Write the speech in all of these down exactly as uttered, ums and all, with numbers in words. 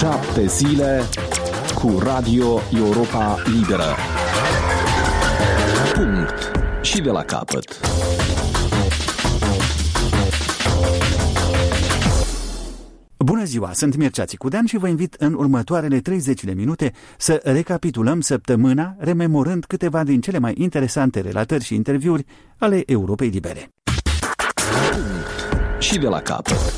Șapte zile cu Radio Europa Liberă. Punct. Și de la capăt. Bună ziua, sunt Mircea Țicudean și vă invit în următoarele treizeci de minute să recapitulăm săptămâna, rememorând câteva din cele mai interesante relatări și interviuri ale Europei Libere. Punct. Și de la capăt.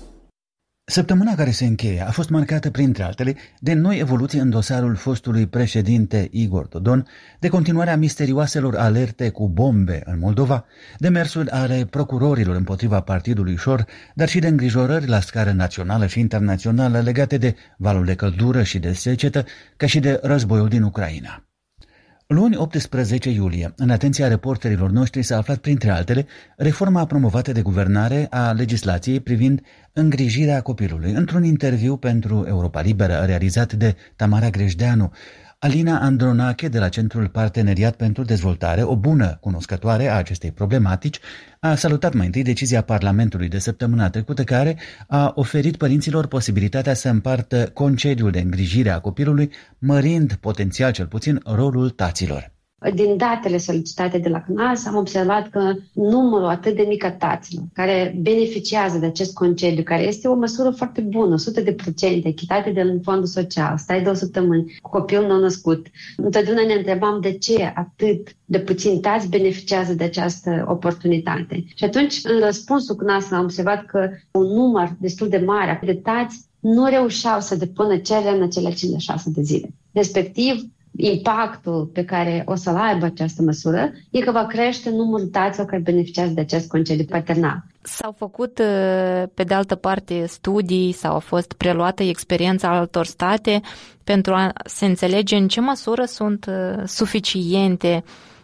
Săptămâna care se încheie a fost marcată, printre altele, de noi evoluții în dosarul fostului președinte Igor Dodon, de continuarea misterioaselor alerte cu bombe în Moldova, de mersuri ale procurorilor împotriva partidului Șor, dar și de îngrijorări la scară națională și internațională legate de valul de căldură și de secetă, ca și de războiul din Ucraina. Luni optsprezece iulie, în atenția reporterilor noștri s-a aflat, printre altele, reforma promovată de guvernare a legislației privind îngrijirea copilului. Într-un interviu pentru Europa Liberă realizat de Tamara Grejdeanu, Alina Andronache de la Centrul Parteneriat pentru Dezvoltare, o bună cunoscătoare a acestei problematici, a salutat mai întâi decizia Parlamentului de săptămâna trecută, care a oferit părinților posibilitatea să împartă concediul de îngrijire a copilului, mărind potențial cel puțin rolul taților. Din datele solicitate de la C N A S am observat că numărul atât de mic a taților care beneficiază de acest concediu, care este o măsură foarte bună, o sută la sută echitate de fondul social, stai două săptămâni cu copilul nou-născut. Întotdeauna ne întrebam de ce atât de puțini tați beneficiază de această oportunitate. Și atunci, în răspunsul C N A S am observat că un număr destul de mare de tați nu reușeau să depună cererea în acele cincizeci și șase de zile. Respectiv, impactul pe care o să-l aibă această măsură e că va crește numărul taților care beneficiază de acest concediu paternal. S-au făcut, pe de altă parte, studii sau a fost preluată experiența altor state pentru a se înțelege în ce măsură sunt suficiente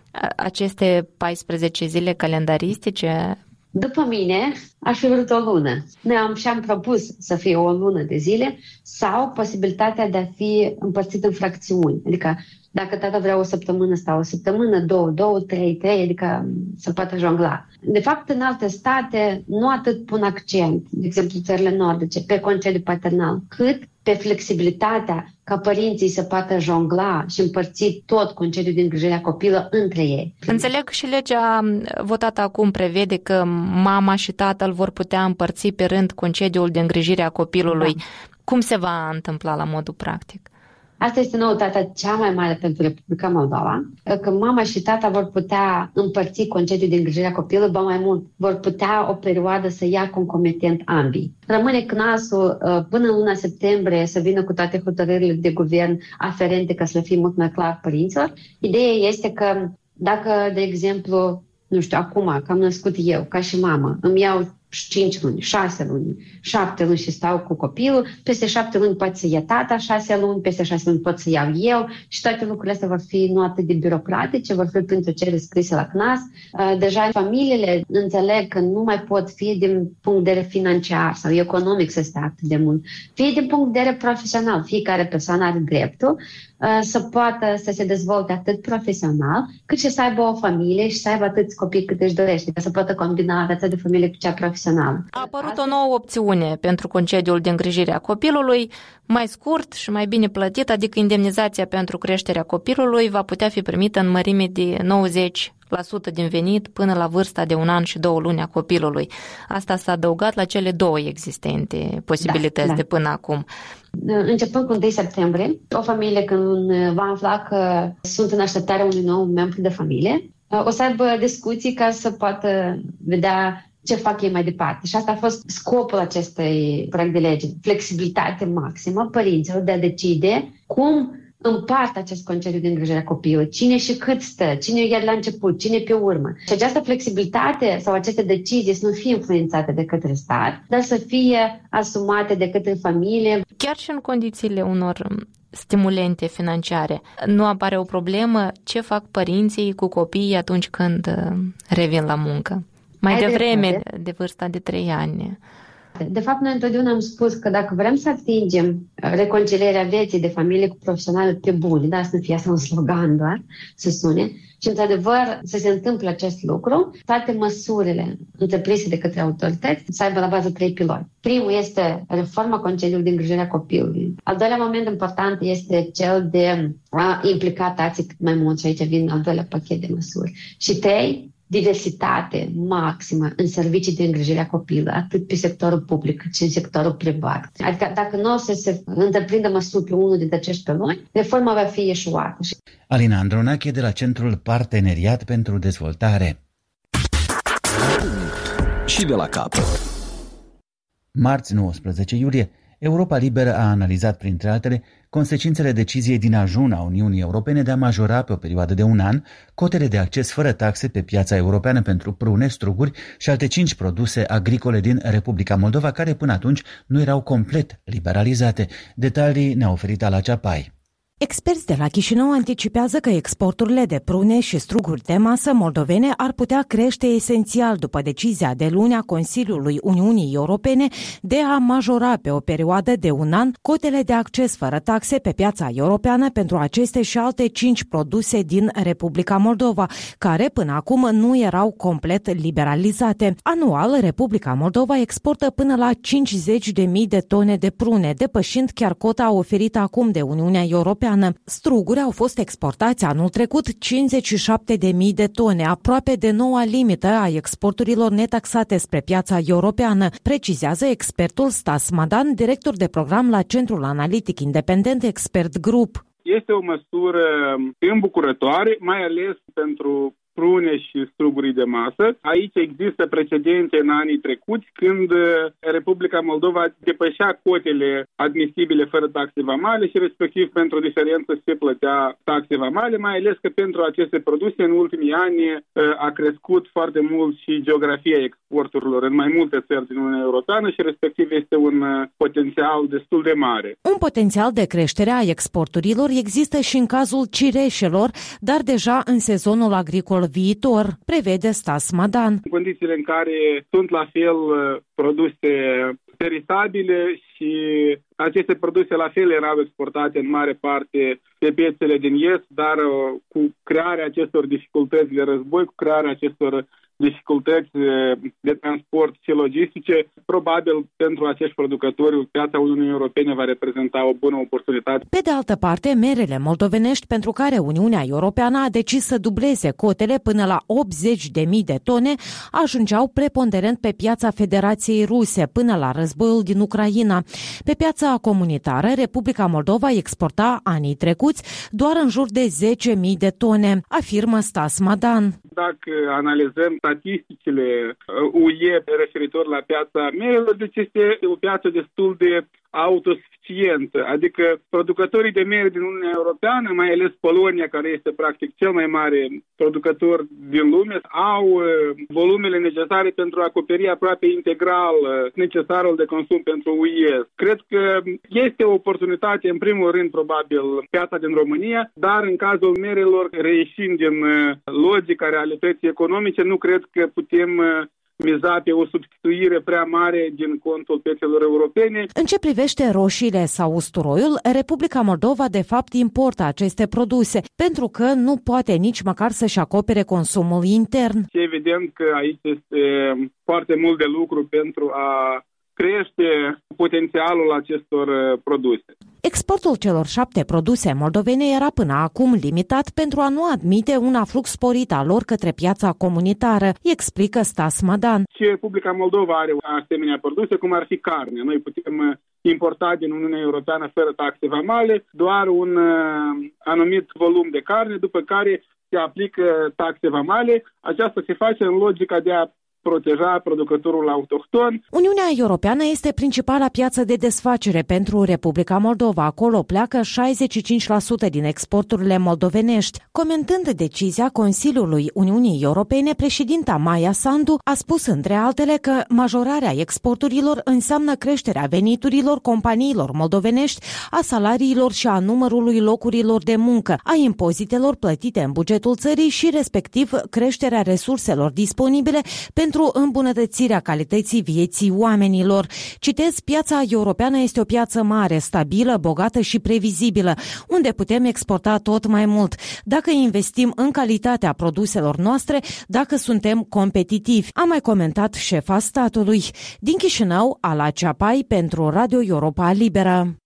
aceste paisprezece zile calendaristice. După mine, aș fi vrut o lună. Noi am și-am propus să fie o lună de zile sau posibilitatea de a fi împărțit în fracțiuni. Adică dacă tata vrea o săptămână sau o săptămână, două, două, trei, trei, adică să poată jongla. De fapt, în alte state nu atât pun accent, de exemplu țările nordice, pe concediu paternal, cât pe flexibilitatea ca părinții să poată jongla și împărți tot concediul de îngrijire a copilului între ei. Înțeleg că și legea votată acum prevede că mama și tatăl vor putea împărți pe rând concediul de îngrijire a copilului. Da. Cum se va întâmpla la modul practic? Asta este noutatea cea mai mare pentru Republica Moldova, că mama și tata vor putea împărți concediul de îngrijire a copilului, ba mai mult, vor putea o perioadă să ia concomitent ambii. Rămâne C N A S-ul până în luna septembrie să vină cu toate hotărârile de guvern aferente ca să le fie mult mai clar părinților. Ideea este că dacă, de exemplu, nu știu, acum, că am născut eu, ca și mamă, îmi iau cinci luni, șase luni, șapte luni și stau cu copilul, peste șapte luni poate să ia tata, șase luni, peste șase luni pot să iau eu și toate lucrurile astea vor fi nu atât de birocratice, vor fi pentru cele scrise la C N A S. Deja familiile înțeleg că nu mai pot fi din punct de vedere financiar sau economic să stea atât de mult, fie din punct de vedere profesional, fiecare persoană are dreptul să poată să se dezvolte atât profesional, cât și să aibă o familie și să aibă atâți copii cât își dorește, ca să poată combina viața de familie cu cea profesională. A apărut o nouă opțiune pentru concediul de îngrijire a copilului, mai scurt și mai bine plătit, adică indemnizația pentru creșterea copilului va putea fi primită în mărime de nouăzeci la sută din venit până la vârsta de un an și două luni a copilului. Asta s-a adăugat la cele două existente posibilități da, da. de până acum. Începând cu întâi septembrie, o familie când va afla că sunt în așteptarea unui nou membru de familie, o să aibă discuții ca să poată vedea ce fac ei mai departe. Și asta a fost scopul acestui proiect de lege. Flexibilitate maximă părinților de a decide cum împart acest concediu de îngrijire a copilului. Cine și cât stă, cine e la început, cine pe urmă. Și această flexibilitate sau aceste decizii să nu fie influențate de către stat, dar să fie asumate de către familie. Chiar și în condițiile unor stimulente financiare, nu apare o problemă ce fac părinții cu copiii atunci când revin la muncă? Mai devreme de vârsta de trei ani. De fapt, noi întotdeauna am spus că dacă vrem să atingem reconcilierea vieții de familie cu profesională pe bune, da, să nu fie asta un slogan doar, să sune, și într-adevăr să se întâmple acest lucru, toate măsurile întreprinse de către autorități să aibă la bază trei piloni. Primul este reforma concediului de îngrijire a copilului. Al doilea moment important este cel de a implica tații cât mai mult, și aici vin al doilea pachet de măsuri. Și trei, diversitate maximă în servicii de îngrijire a copilului, atât pe sectorul public cât și în sectorul privat. Adică dacă nu o să se întreprindă măsuri pe unul dintre acești piloni, reforma va fi eșuată. Alina Andronache de la Centrul Parteneriat pentru Dezvoltare. Și de la capăt. Marți nouăsprezece iulie, Europa Liberă a analizat, printre altele, consecințele deciziei din ajun a Uniunii Europene de a majora pe o perioadă de un an cotele de acces fără taxe pe piața europeană pentru prune, struguri și alte cinci produse agricole din Republica Moldova, care până atunci nu erau complet liberalizate. Detalii ne-a oferit Ala Ceapai. Experți de la Chișinău anticipează că exporturile de prune și struguri de masă moldovene ar putea crește esențial după decizia de luni a Consiliului Uniunii Europene de a majora pe o perioadă de un an cotele de acces fără taxe pe piața europeană pentru aceste și alte cinci produse din Republica Moldova, care până acum nu erau complet liberalizate. Anual, Republica Moldova exportă până la cincizeci de mii de tone de prune, depășind chiar cota oferită acum de Uniunea Europeană. Struguri au fost exportați anul trecut cincizeci și șapte de mii de tone, aproape de noua limită a exporturilor netaxate spre piața europeană, precizează expertul Stas Madan, director de program la Centrul Analitic Independent Expert Group. Este o măsură îmbucurătoare, mai ales pentru prune și struguri de masă. Aici există precedente în anii trecuți când Republica Moldova depășea cotele admisibile fără taxe vamale și respectiv pentru diferență se plătea taxe vamale, mai ales că pentru aceste produse în ultimii ani a crescut foarte mult și geografia exporturilor în mai multe țări din Uniunea Europeană și respectiv este un potențial destul de mare. Un potențial de creștere a exporturilor există și în cazul cireșelor, dar deja în sezonul agricol viitor, prevede Stas Madan. În condițiile în care sunt la fel produse perisabile și aceste produse la fel erau exportate în mare parte pe piețele din Est, dar cu crearea acestor dificultăți de război, cu crearea acestor dificultăți de transport și logistice, probabil pentru acești producători piața Uniunii Europene va reprezenta o bună oportunitate. Pe de altă parte, merele moldovenești, pentru care Uniunea Europeană a decis să dubleze cotele până la optzeci de mii de tone, ajungeau preponderent pe piața Federației Ruse până la războiul din Ucraina. Pe piața comunitară, Republica Moldova exporta anii trecuți doar în jur de zece mii de tone, afirmă Stas Madan. Dacă analizăm statisticile U E referitor la piața merelor, deci este o piață destul de autosuficientă, adică producătorii de mere din Uniunea Europeană, mai ales Polonia, care este practic cel mai mare producător din lume, au volumele necesare pentru a acoperi aproape integral necesarul de consum pentru U E. Cred că este o oportunitate, în primul rând, probabil, piața din România, dar în cazul merelor, reieșind din logica realității economice, nu cred că putem miza pe o substituire prea mare din contul piețelor europene. În ce privește roșiile sau usturoiul, Republica Moldova de fapt importă aceste produse, pentru că nu poate nici măcar să-și acopere consumul intern. Și evident că aici este foarte mult de lucru pentru a crește potențialul acestor produse. Exportul celor șapte produse moldovene era până acum limitat pentru a nu admite un aflux sporit al lor către piața comunitară, explică Stas Madan. Și Republica Moldova are asemenea produse, cum ar fi carne. Noi putem importa din Uniunea Europeană fără taxe vamale doar un anumit volum de carne, după care se aplică taxe vamale. Aceasta se face în logica de a proteja producătorul autohton. Uniunea Europeană este principala piață de desfacere pentru Republica Moldova. Acolo pleacă șaizeci și cinci la sută din exporturile moldovenești. Comentând decizia Consiliului Uniunii Europene, președinta Maia Sandu a spus între altele că majorarea exporturilor înseamnă creșterea veniturilor companiilor moldovenești, a salariilor și a numărului locurilor de muncă, a impozitelor plătite în bugetul țării și respectiv creșterea resurselor disponibile pentru pentru îmbunătățirea calității vieții oamenilor. Citez, piața europeană este o piață mare, stabilă, bogată și previzibilă, unde putem exporta tot mai mult, dacă investim în calitatea produselor noastre, dacă suntem competitivi, a mai comentat șefa statului. Din Chișinău, Ala Ceapai pentru Radio Europa Liberă.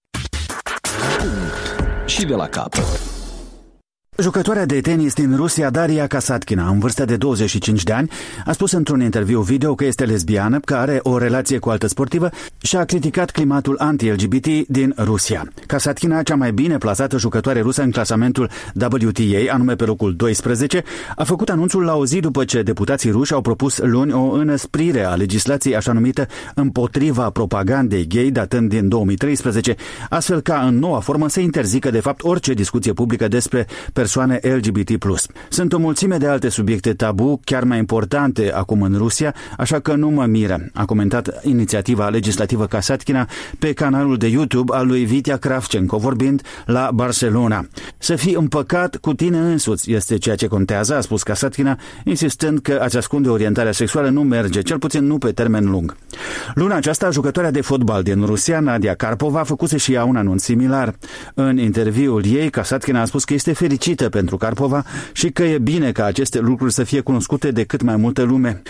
Și de la capăt. Jucătoarea de tenis din Rusia, Daria Kasatkina, în vârstă de douăzeci și cinci de ani, a spus într-un interviu video că este lesbiană, că are o relație cu altă sportivă și a criticat climatul anti-L G B T din Rusia. Kasatkina, cea mai bine plasată jucătoare rusă în clasamentul W T A, anume pe locul doisprezece, a făcut anunțul la o zi după ce deputații ruși au propus luni o înăsprire a legislației așa numită împotriva propagandei gay, datând din două mii treisprezece, astfel ca în noua formă să interzică de fapt orice discuție publică despre persoane L G B T plus. Sunt o mulțime de alte subiecte tabu, chiar mai importante acum în Rusia, așa că nu mă miră, a comentat inițiativa legislativă Kasatkina pe canalul de YouTube al lui Vitya Kravchenko, vorbind la Barcelona. Să fii împăcat cu tine însuți este ceea ce contează, a spus Kasatkina, insistând că a-ți ascunde orientarea sexuală nu merge, cel puțin nu pe termen lung. Luna aceasta, jucătoarea de fotbal din Rusia, Nadia Karpova, făcuse și ea un anunț similar. În interviul ei, Kasatkina a spus că este fericită pentru Karpova și că e bine ca aceste lucruri să fie cunoscute de cât mai multă lume.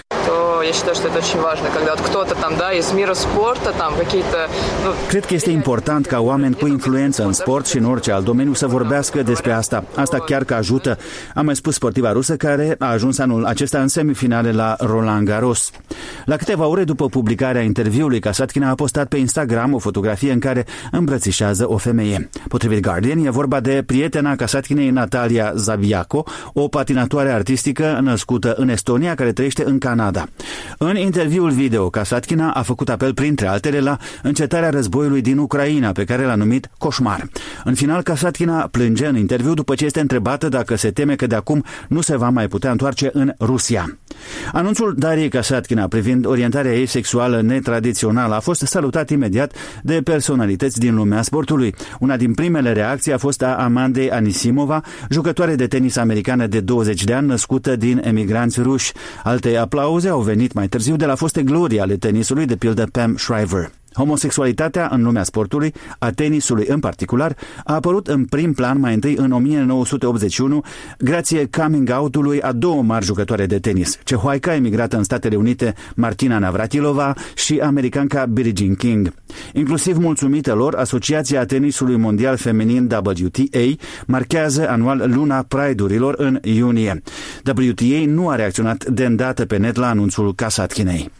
Cred că este important ca oameni cu influență în sport și în orice alt domeniu să vorbească despre asta. Asta chiar că ajută, a mai spus sportiva rusă, care a ajuns anul acesta în semifinale la Roland Garros. La câteva ore după publicarea interviului, Kasatkina a postat pe Instagram o fotografie în care îmbrățișează o femeie. Potrivit Guardian, e vorba de prietena Kasatkinei, Natalia Zaviaco, o patinatoare artistică născută în Estonia, care trăiește în Canada. În interviul video, Kasatkina a făcut apel, printre altele, la încetarea războiului din Ucraina, pe care l-a numit coșmar. În final, Kasatkina plânge în interviu după ce este întrebată dacă se teme că de acum nu se va mai putea întoarce în Rusia. Anunțul Dariei Kasatkina privind orientarea ei sexuală netradițională a fost salutat imediat de personalități din lumea sportului. Una din primele reacții a fost a Amandei Anisimova, jucătoare de tenis americană de douăzeci de ani, născută din emigranți ruși. Alte aplauze au venit mai târziu de la foste glorii ale tenisului, de pildă Pam Shriver. Homosexualitatea în lumea sportului, a tenisului în particular, a apărut în prim plan mai întâi în o mie nouă sute optzeci și unu, grație coming out-ului a două mari jucătoare de tenis, cehoaica emigrată în Statele Unite Martina Navratilova și americanca Billie Jean King. Inclusiv mulțumită lor, Asociația Tenisului Mondial Feminin W T A marchează anual luna Pride-urilor în iunie. W T A nu a reacționat de îndată pe net la anunțul Kasatkinei.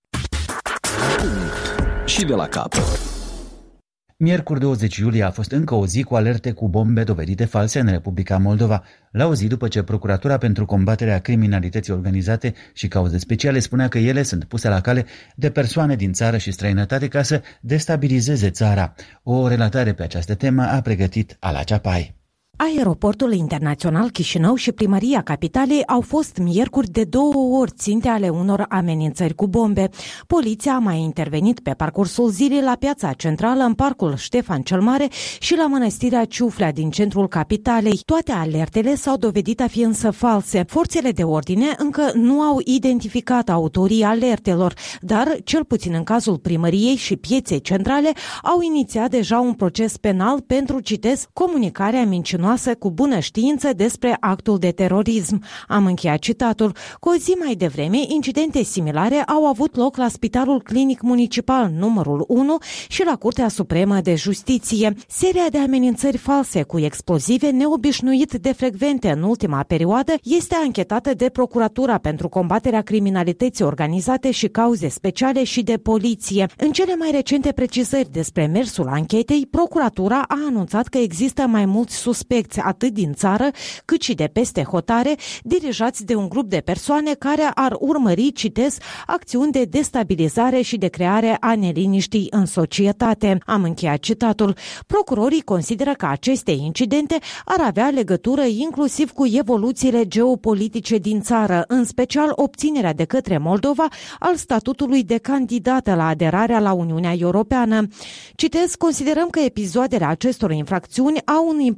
Și de la capăt. Miercuri douăzeci iulie a fost încă o zi cu alerte cu bombe dovedite false în Republica Moldova, la o zi după ce Procuratura pentru combaterea criminalității organizate și cauze speciale spunea că ele sunt puse la cale de persoane din țară și străinătate ca să destabilizeze țara. O relatare pe această temă a pregătit Ala Ceapai. Aeroportul internațional Chișinău și primăria capitalei au fost miercuri de două ori ținte ale unor amenințări cu bombe. Poliția a mai intervenit pe parcursul zilei la piața centrală, în parcul Ștefan cel Mare și la mănăstirea Ciuflea din centrul capitalei. Toate alertele s-au dovedit a fi însă false. Forțele de ordine încă nu au identificat autorii alertelor, dar, cel puțin în cazul primăriei și pieței centrale, au inițiat deja un proces penal pentru, citez, comunicarea mincinoasă cu bună știință despre actul de terorism. Am încheiat citatul. Cu o zi mai devreme, incidente similare au avut loc la Spitalul Clinic Municipal numărul unu și la Curtea Supremă de Justiție. Seria de amenințări false cu explozive, neobișnuit de frecvente în ultima perioadă, este anchetată de Procuratura pentru combaterea criminalității organizate și cauze speciale și de poliție. În cele mai recente precizări despre mersul anchetei, Procuratura a anunțat că există mai mulți suspecți atât din țară cât și de peste hotare, dirijați de un grup de persoane care ar urmări, citez, acțiuni de destabilizare și de creare a neliniștii în societate. Am încheiat citatul. Procurorii consideră că aceste incidente ar avea legătură inclusiv cu evoluțiile geopolitice din țară, în special obținerea de către Moldova al statutului de candidată la aderarea la Uniunea Europeană. Citez, considerăm că episoadele acestor infracțiuni au un impact cu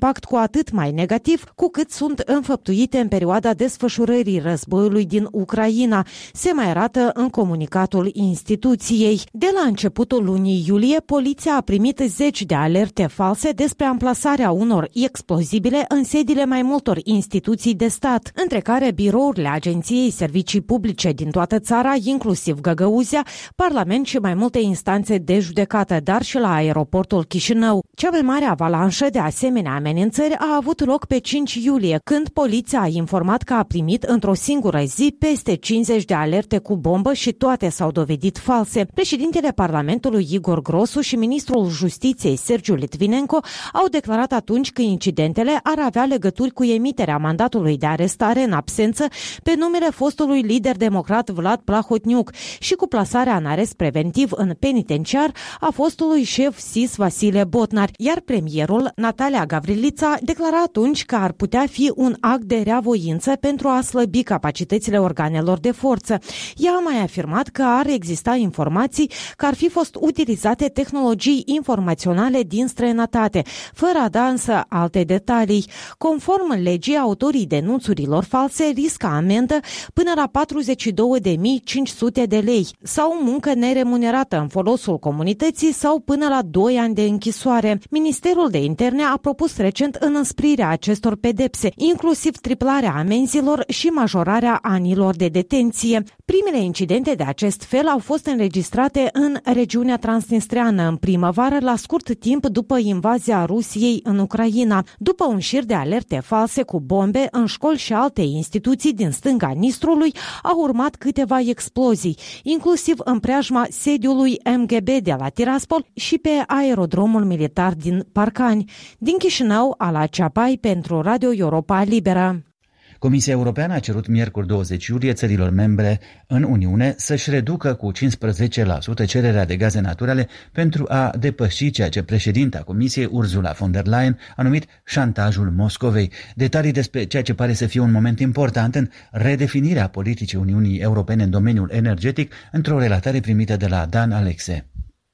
atât mai negativ cu cât sunt înfăptuite în perioada desfășurării războiului din Ucraina, se mai arată în comunicatul instituției. De la începutul lunii iulie, poliția a primit zeci de alerte false despre amplasarea unor explozibile în sediile mai multor instituții de stat, între care birourile Agenției Servicii Publice din toată țara, inclusiv Găgăuzia, Parlament și mai multe instanțe de judecată, dar și la aeroportul Chișinău. Cea mai mare avalanșă de asemenea amenințări a avut loc pe cinci iulie, când poliția a informat că a primit într-o singură zi peste cincizeci de alerte cu bombă și toate s-au dovedit false. Președintele Parlamentului Igor Grosu și ministrul Justiției Sergiu Litvinenko au declarat atunci că incidentele ar avea legături cu emiterea mandatului de arestare în absență pe numele fostului lider democrat Vlad Plahotniuc și cu plasarea în arest preventiv în penitenciar a fostului șef S I S Vasile Botnar, iar premierul Natalia Gavrilița declara atunci că ar putea fi un act de reavoință pentru a slăbi capacitățile organelor de forță. Ea a mai afirmat că ar exista informații că ar fi fost utilizate tehnologii informaționale din străinătate, fără a da însă alte detalii. Conform legii, autorii denunțurilor false riscă amendă până la patruzeci și două de mii cinci sute de lei sau muncă neremunerată în folosul comunității sau până la doi ani de închisoare. Ministerul de Interne a propus recent înăsprirea acestor pedepse, inclusiv triplarea amenzilor și majorarea anilor de detenție. Primele incidente de acest fel au fost înregistrate în regiunea transnistreană în primăvară, la scurt timp după invazia Rusiei în Ucraina, după un șir de alerte false cu bombe în școli și alte instituții din stânga Nistrului, au urmat câteva explozii, inclusiv în preajma sediului M G B de la Tiraspol și pe aerodromul militar din Parcani. Din Chișinău, Ala Ceapai pentru Radio Europa Liberă. Comisia Europeană a cerut miercuri douăzeci iulie țărilor membre în Uniune să-și reducă cu cincisprezece la sută cererea de gaze naturale pentru a depăși ceea ce președinta Comisiei, Ursula von der Leyen, a numit șantajul Moscovei. Detalii despre ceea ce pare să fie un moment important în redefinirea politicii Uniunii Europene în domeniul energetic într-o relatare primită de la Dan Alexe.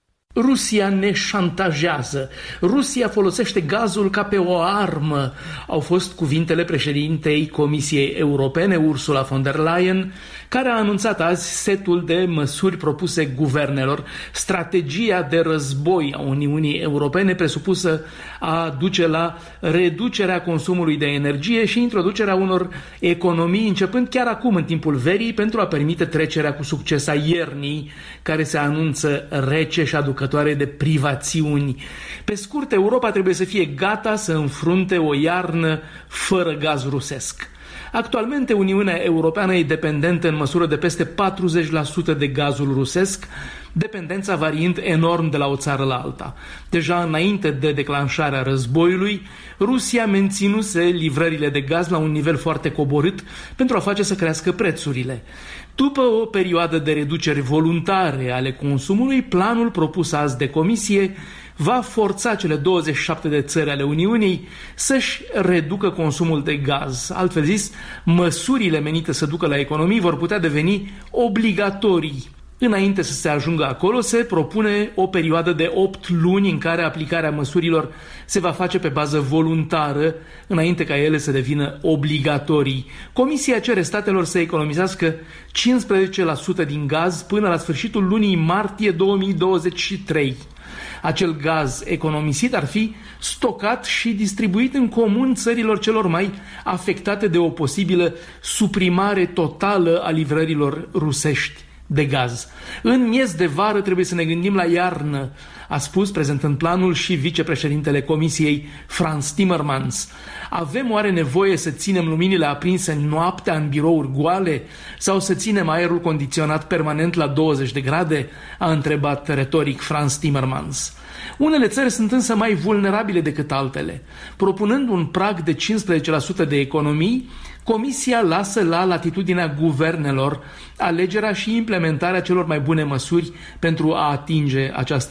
Rusia ne șantajează. Rusia folosește gazul ca pe o armă. Au fost cuvintele președintei Comisiei Europene, Ursula von der Leyen, care a anunțat azi setul de măsuri propuse guvernelor. Strategia de război a Uniunii Europene presupusă a duce la reducerea consumului de energie și introducerea unor economii începând chiar acum în timpul verii pentru a permite trecerea cu succes a iernii, care se anunță rece și aducătoare de privațiuni. Pe scurt, Europa trebuie să fie gata să înfrunte o iarnă fără gaz rusesc. Actualmente, Uniunea Europeană e dependentă în măsură de peste patruzeci la sută de gazul rusesc, dependența variind enorm de la o țară la alta. Deja înainte de declanșarea războiului, Rusia menținuse livrările de gaz la un nivel foarte coborât pentru a face să crească prețurile. După o perioadă de reduceri voluntare ale consumului, planul propus azi de Comisie va forța cele douăzeci și șapte de țări ale Uniunii să-și reducă consumul de gaz. Altfel zis, măsurile menite să ducă la economii vor putea deveni obligatorii. Înainte să se ajungă acolo, se propune o perioadă de opt luni în care aplicarea măsurilor se va face pe bază voluntară, înainte ca ele să devină obligatorii. Comisia cere statelor să economisească cincisprezece la sută din gaz până la sfârșitul lunii martie două mii douăzeci și trei. Acel gaz economisit ar fi stocat și distribuit în comun țărilor celor mai afectate de o posibilă suprimare totală a livrărilor rusești de gaz. În miez de vară trebuie să ne gândim la iarnă, a spus prezentând planul și vicepreședintele Comisiei Frans Timmermans. Avem oare nevoie să ținem luminile aprinse noaptea în birouri goale sau să ținem aerul condiționat permanent la douăzeci de grade? A întrebat retoric Frans Timmermans. Unele țări sunt însă mai vulnerabile decât altele. Propunând un prag de cincisprezece la sută de economii, Comisia lasă la latitudinea guvernelor alegerea și implementarea celor mai bune măsuri pentru a atinge această țintă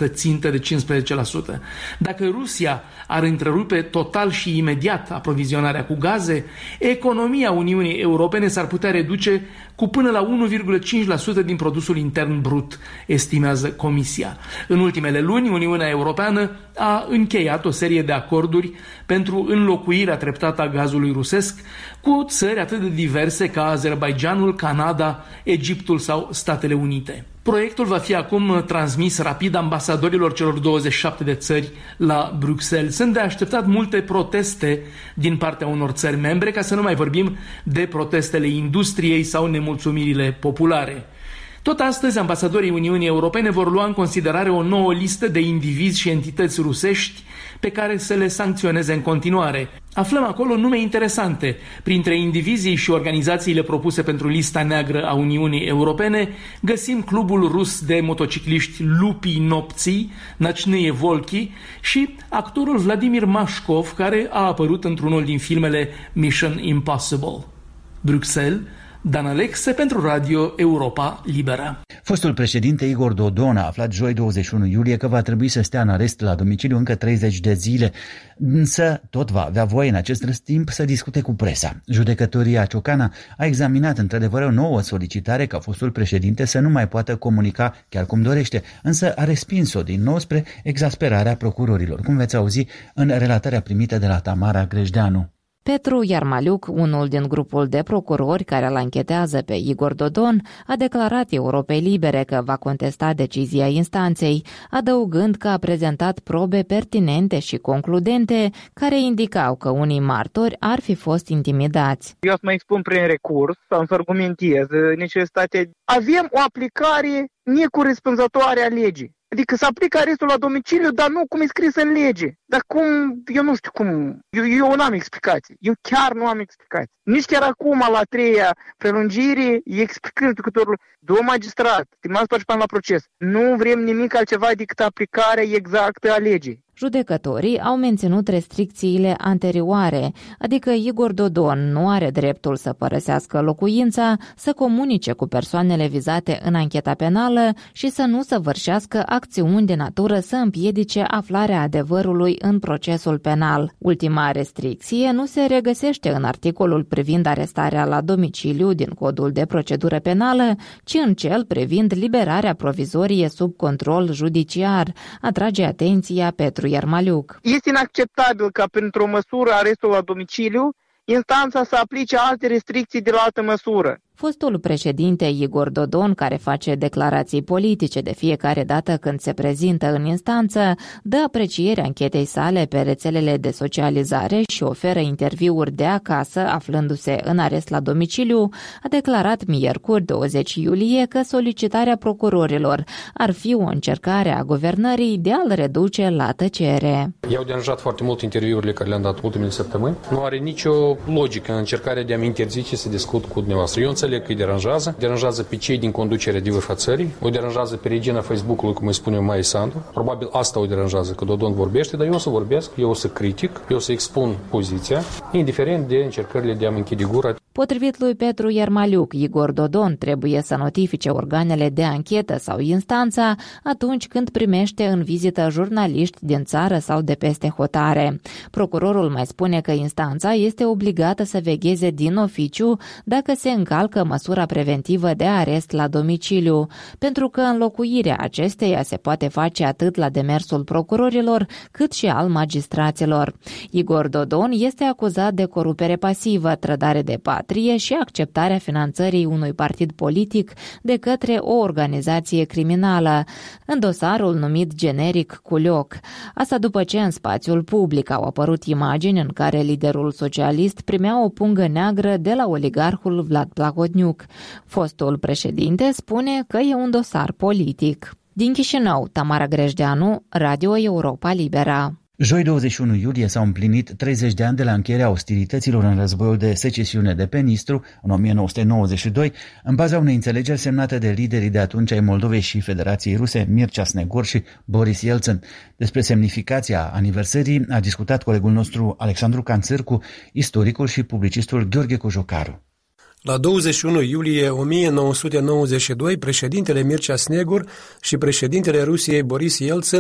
de cincisprezece la sută. Dacă Rusia ar întrerupe total și imediat aprovizionarea cu gaze, economia Uniunii Europene s-ar putea reduce cu până la unu virgulă cinci la sută din produsul intern brut, estimează Comisia. În ultimele luni, Uniunea Europeană a încheiat o serie de acorduri pentru înlocuirea treptată a gazului rusesc cu țări atât de diverse ca Azerbaidjanul, Canada, Egiptul sau Statele Unite. Proiectul va fi acum transmis rapid ambasadorilor celor douăzeci și șapte de țări la Bruxelles. Sunt de așteptat multe proteste din partea unor țări membre, ca să nu mai vorbim de protestele industriei sau nemulțumirile populare. Tot astăzi, ambasadorii Uniunii Europene vor lua în considerare o nouă listă de indivizi și entități rusești pe care să le sancționeze în continuare. Aflăm acolo nume interesante. Printre indivizii și organizațiile propuse pentru lista neagră a Uniunii Europene găsim clubul rus de motocicliști Lupii Nopții, Nocnie Volki, și actorul Vladimir Mașkov, care a apărut într-unul din filmele Mission Impossible. Bruxelles, Dan Alexe pentru Radio Europa Liberă. Fostul președinte Igor Dodon a aflat joi douăzeci și unu iulie că va trebui să stea în arest la domiciliu încă treizeci de zile, însă tot va avea voie în acest timp să discute cu presa. Judecătoria Ciocana a examinat într-adevăr o nouă solicitare ca fostul președinte să nu mai poată comunica chiar cum dorește, însă a respins-o din nou spre exasperarea procurorilor, cum veți auzi în relatarea primită de la Tamara Grejdeanu. Petru Iarmaliuc, unul din grupul de procurori care îl anchetează pe Igor Dodon, a declarat Europei Libere că va contesta decizia instanței, adăugând că a prezentat probe pertinente și concludente care indicau că unii martori ar fi fost intimidați. Eu să mă expun prin recurs, să-mi argumentez necesitatea. Avem o aplicare necorespunzătoare a legii. Adică să aplică arestul la domiciliu, dar nu cum e scris în lege. Dar cum, eu nu știu cum, eu, eu nu am explicații. Eu chiar nu am explicații. Nici chiar acum, la a treia prelungire, explicând jucătorul, domn magistrat, stimați participanți la proces, nu vrem nimic altceva decât aplicarea exactă a legii. Judecătorii au menținut restricțiile anterioare, adică Igor Dodon nu are dreptul să părăsească locuința, să comunice cu persoanele vizate în ancheta penală și să nu săvârșească acțiuni de natură să împiedice aflarea adevărului în procesul penal. Ultima restricție nu se regăsește în articolul privind arestarea la domiciliu din Codul de Procedură Penală, ci în cel privind liberarea provizorie sub control judiciar, atrage atenția Petru Iarmaliuc. Este inacceptabil ca printr-o măsură arestul la domiciliu, instanța să aplice alte restricții de la altă măsură. Fostul președinte Igor Dodon, care face declarații politice de fiecare dată când se prezintă în instanță, dă apreciere anchetei sale pe rețelele de socializare și oferă interviuri de acasă, aflându-se în arest la domiciliu, a declarat miercuri douăzeci iulie că solicitarea procurorilor ar fi o încercare a guvernării de a-l reduce la tăcere. I-au deranjat foarte mult interviurile care le-am dat ultimele săptămâni. Nu are nicio logică în încercarea de a-mi interzice să discut cu dumneavoastră. Eu înțeleg că îi deranjează, deranjează pe cei din conducerea de vârf a țării, o deranjează pe regina Facebook-ului, cum îi spune Maia Sandu. Probabil asta o deranjează, că Dodon vorbește, dar eu o să vorbesc, eu o să critic, eu o să expun poziția, indiferent de încercările de a-mi închide gura. Potrivit lui Petru Iarmaliuc, Igor Dodon trebuie să notifice organele de anchetă sau instanța atunci când primește în vizită jurnaliști din țară sau de peste hotare. Procurorul mai spune că instanța este obligată să vegheze din oficiu dacă se încalcă măsura preventivă de arest la domiciliu, pentru că înlocuirea acesteia se poate face atât la demersul procurorilor cât și al magistraților. Igor Dodon este acuzat de corupere pasivă, trădare de patrie și acceptarea finanțării unui partid politic de către o organizație criminală, în dosarul numit generic Culioc. Asta după ce în spațiul public au apărut imagini în care liderul socialist primea o pungă neagră de la oligarhul Vlad Plahotniuc. Fostul președinte spune că e un dosar politic. Din Chișinău, Tamara Grejdeanu, Radio Europa Liberă. Joi douăzeci și unu iulie s-au împlinit treizeci de ani de la încheierea ostilităților în războiul de secesiune de pe Nistru, în o mie nouă sute nouăzeci și doi, în baza unei înțelegeri semnate de liderii de atunci ai Moldovei și Federației Ruse, Mircea Snegor și Boris Yeltsin. Despre semnificația aniversării a discutat colegul nostru Alexandru Canțârcu, istoricul și publicistul Gheorghe Cojocaru. La douăzeci și unu iulie o mie nouă sute nouăzeci și doi, președintele Mircea Snegor și președintele Rusiei Boris Yeltsin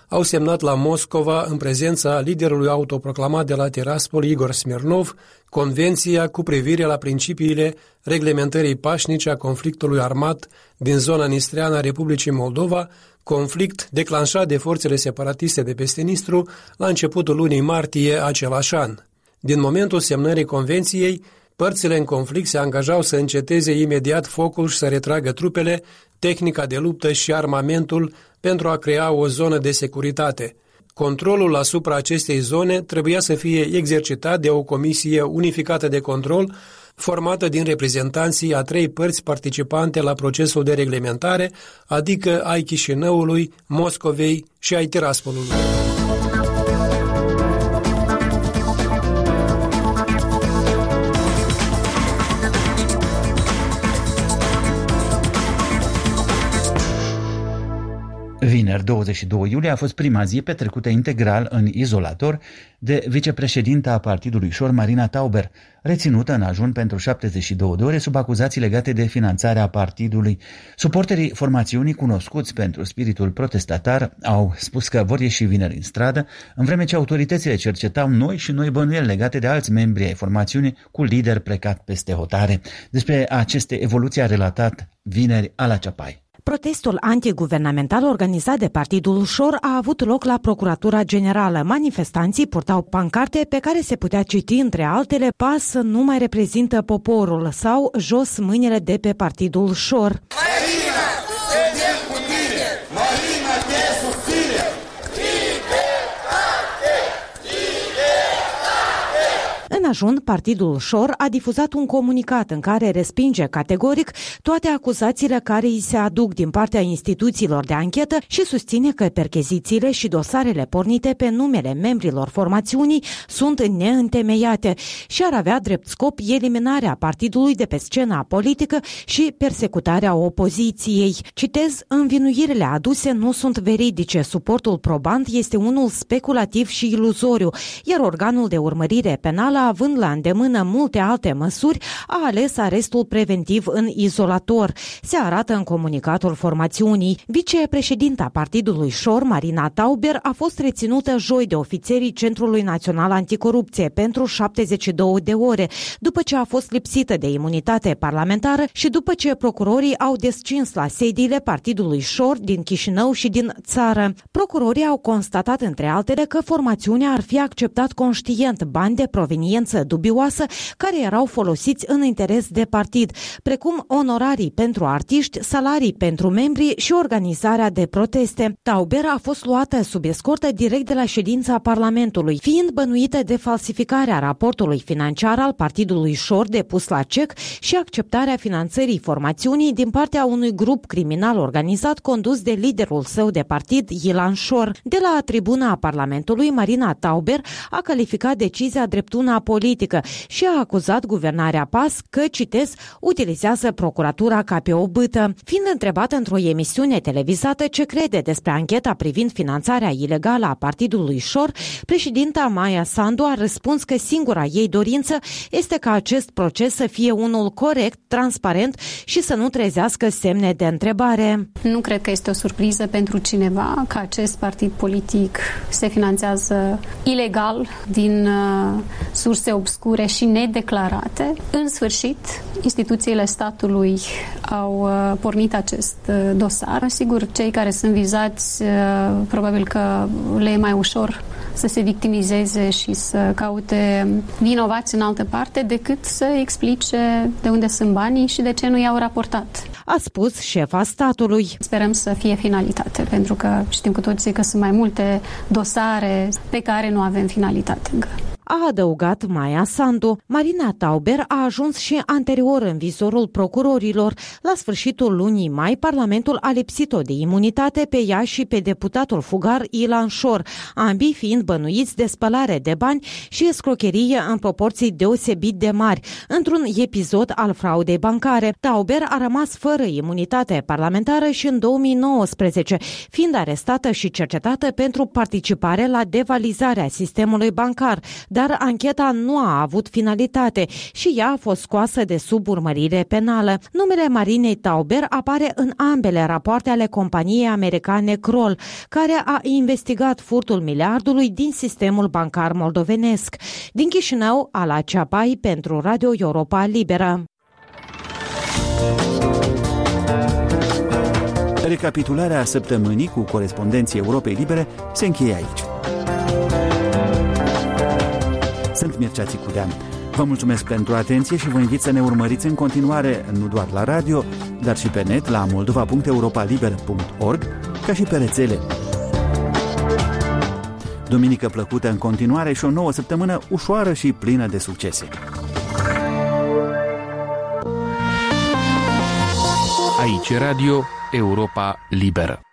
au semnat la Moscova, în prezența liderului autoproclamat de la Tiraspol, Igor Smirnov, Convenția cu privire la principiile reglementării pașnice a conflictului armat din zona nistreană a Republicii Moldova, conflict declanșat de forțele separatiste de peste Nistru la începutul lunii martie același an. Din momentul semnării convenției, părțile în conflict se angajau să înceteze imediat focul și să retragă trupele, tehnica de luptă și armamentul pentru a crea o zonă de securitate. Controlul asupra acestei zone trebuia să fie exercitat de o comisie unificată de control formată din reprezentanții a trei părți participante la procesul de reglementare, adică ai Chișinăului, Moscovei și ai Tiraspolului. Vineri, douăzeci și doi iulie, a fost prima zi petrecută integral în izolator de vicepreședinta a partidului Șor, Marina Tauber, reținută în ajun pentru șaptezeci și două de ore sub acuzații legate de finanțarea partidului. Suporterii formațiunii, cunoscuți pentru spiritul protestatar, au spus că vor ieși vineri în stradă, în vreme ce autoritățile cercetau noi și noi bănuieli legate de alți membri ai formațiunii cu lider plecat peste hotare. Despre aceste evoluții a relatat vineri Ala Ceapai. Protestul antiguvernamental organizat de Partidul Șor a avut loc la Procuratura Generală. Manifestanții purtau pancarte pe care se putea citi, între altele, "PAS nu mai reprezintă poporul" sau "Jos mâinile de pe Partidul Șor". Marina, suntem cu tine! Marina, te susține! În ajun, Partidul Șor a difuzat un comunicat în care respinge categoric toate acuzațiile care îi se aduc din partea instituțiilor de anchetă și susține că perchezițiile și dosarele pornite pe numele membrilor formațiunii sunt neîntemeiate și ar avea drept scop eliminarea partidului de pe scena politică și persecutarea opoziției. Citez, "Învinuirile aduse nu sunt veridice, suportul probant este unul speculativ și iluzoriu, iar organul de urmărire penală, având la îndemână multe alte măsuri, a ales arestul preventiv în izolator", se arată în comunicatul formațiunii. Vicepreședinta Partidului Șor, Marina Tauber, a fost reținută joi de ofițerii Centrului Național Anticorupție pentru șaptezeci și două de ore, după ce a fost lipsită de imunitate parlamentară și după ce procurorii au descins la sediile Partidului Șor din Chișinău și din țară. Procurorii au constatat, între altele, că formațiunea ar fi acceptat conștient bani de proveniență dubioasă care erau folosiți în interes de partid, precum onorarii pentru artiști, salarii pentru membri și organizarea de proteste. Tauber a fost luată sub escortă direct de la ședința Parlamentului, fiind bănuită de falsificarea raportului financiar al Partidului Șor depus la cec și acceptarea finanțării formațiunii din partea unui grup criminal organizat condus de liderul său de partid, Ilan Șor. De la tribuna Parlamentului, Marina Tauber a calificat decizia drept una politică și a acuzat guvernarea PAS că, citez, "utilizează procuratura ca pe o bâtă". Fiind întrebată într-o emisiune televizată ce crede despre ancheta privind finanțarea ilegală a Partidului Șor, președinta Maia Sandu a răspuns că singura ei dorință este ca acest proces să fie unul corect, transparent și să nu trezească semne de întrebare. Nu cred că este o surpriză pentru cineva că acest partid politic se finanțează ilegal din uh, surse obscure și nedeclarate. În sfârșit, instituțiile statului au uh, pornit acest uh, dosar. Sigur, cei care sunt vizați, uh, probabil că le e mai ușor să se victimizeze și să caute vinovați în altă parte decât să explice de unde sunt banii și de ce nu i-au raportat. A spus șefa statului. Sperăm să fie finalitate, pentru că știm cu toții că sunt mai multe dosare pe care nu avem finalitate încă. A adăugat Maia Sandu. Marina Tauber a ajuns și anterior în vizorul procurorilor. La sfârșitul lunii mai, Parlamentul a lipsit-o de imunitate pe ea și pe deputatul fugar Ilan Șor, ambii fiind bănuiți de spălare de bani și escrocherie în proporții deosebit de mari, într-un episod al fraudei bancare. Tauber a rămas fără imunitate parlamentară și în două mii nouăsprezece, fiind arestată și cercetată pentru participare la devalizarea sistemului bancar, dar ancheta nu a avut finalitate și ea a fost scoasă de sub urmărire penală. Numele Marinei Tauber apare în ambele rapoarte ale companiei americane Kroll, care a investigat furtul miliardului din sistemul bancar moldovenesc. Din Chișinău, Ala Ceapai pentru Radio Europa Liberă. Recapitularea săptămânii cu corespondenții Europei Libere se încheie aici. Sunt Mircea Țicudean. Vă mulțumesc pentru atenție și vă invit să ne urmăriți în continuare nu doar la radio, dar și pe net la moldova punct europaliber punct org, ca și pe rețele. Duminică plăcută în continuare și o nouă săptămână ușoară și plină de succese. Aici Radio Europa Liberă.